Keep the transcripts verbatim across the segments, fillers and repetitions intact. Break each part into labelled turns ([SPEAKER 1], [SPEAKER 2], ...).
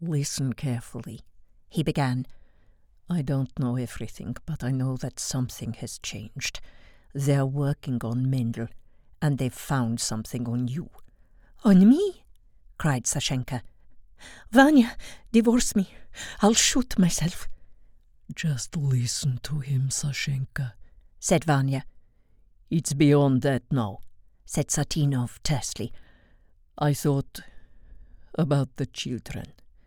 [SPEAKER 1] Listen carefully, he began. I don't know everything, but I know that something has changed. They're working on Mendel, and they've found something on you.
[SPEAKER 2] On me? Cried Sashenka. Vanya, divorce me. I'll shoot myself.
[SPEAKER 3] Just listen to him, Sashenka,
[SPEAKER 1] said Vanya.
[SPEAKER 3] It's beyond that now,
[SPEAKER 1] said Satinov tersely.
[SPEAKER 3] I thought about the children.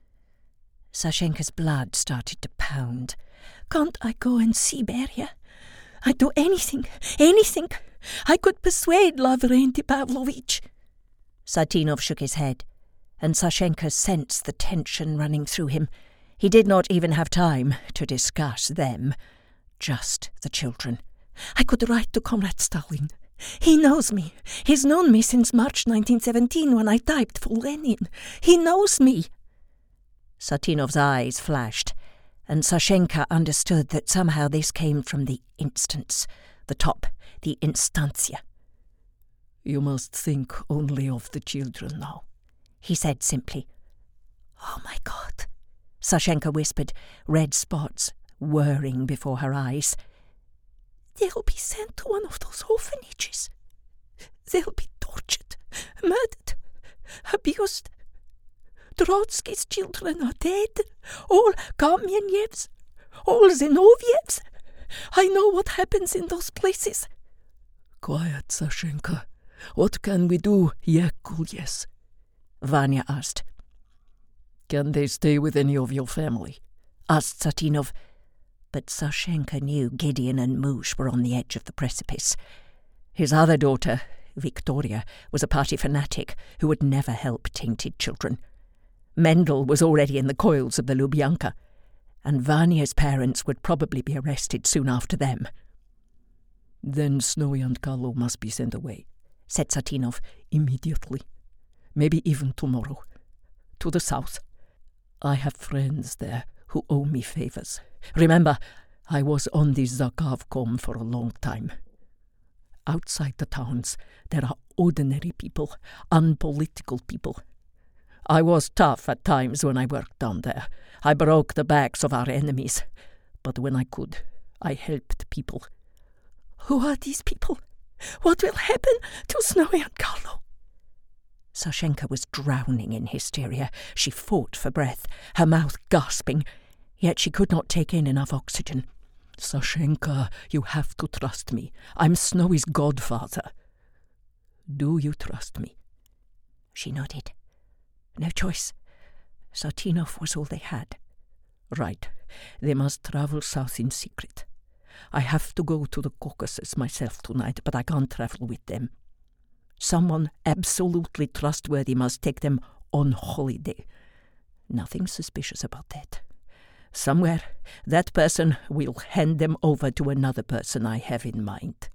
[SPEAKER 1] Sashenka's blood started to pound.
[SPEAKER 2] Can't I go and see Beria? I'd do anything, anything. I could persuade Lavrenti Pavlovich.
[SPEAKER 1] Satinov shook his head, and Sashenka sensed the tension running through him. He did not even have time to discuss them, just the children.
[SPEAKER 2] I could write to Comrade Stalin. He knows me. He's known me since March nineteen seventeen when I typed for Lenin. He knows me.
[SPEAKER 1] Satinov's eyes flashed, and Sashenka understood that somehow this came from the instance, the top, the instantia.
[SPEAKER 3] You must think only of the children now,
[SPEAKER 1] he said simply.
[SPEAKER 2] Oh, my God,
[SPEAKER 1] Sashenka whispered, red spots whirring before her eyes.
[SPEAKER 2] They'll be sent to one of those orphanages. They'll be tortured, murdered, abused. Trotsky's children are dead. All Kamenyevs, all Zinovievs. I know what happens in those places.
[SPEAKER 3] Quiet, Sashenka. What can we do, Yakulyes?
[SPEAKER 1] Vanya asked.
[SPEAKER 3] Can they stay with any of your family?
[SPEAKER 1] Asked Satinov. But Sashenka knew Gideon and Moosh were on the edge of the precipice. His other daughter, Victoria, was a party fanatic who would never help tainted children. Mendel was already in the coils of the Lubyanka, and Vanya's parents would probably be arrested soon after them.
[SPEAKER 3] Then Snowy and Carlo must be sent away,
[SPEAKER 1] said Satinov.
[SPEAKER 3] Immediately. Maybe even tomorrow. To the south. I have friends there who owe me favors. Remember, I was on the Zakhavkom for a long time. Outside the towns, there are ordinary people, unpolitical people. I was tough at times when I worked down there. I broke the backs of our enemies. But when I could, I helped people.
[SPEAKER 2] Who are these people? What will happen to Snowy and Carlo?
[SPEAKER 1] Sashenka was drowning in hysteria. She fought for breath, her mouth gasping, yet she could not take in enough oxygen.
[SPEAKER 3] Sashenka, you have to trust me. I'm Snowy's godfather. Do you trust me?
[SPEAKER 1] She nodded. No choice. Satinov was all they had.
[SPEAKER 3] Right. They must travel south in secret. I have to go to the Caucasus myself tonight, but I can't travel with them. Someone absolutely trustworthy must take them on holiday. Nothing suspicious about that. Somewhere, that person will hand them over to another person I have in mind.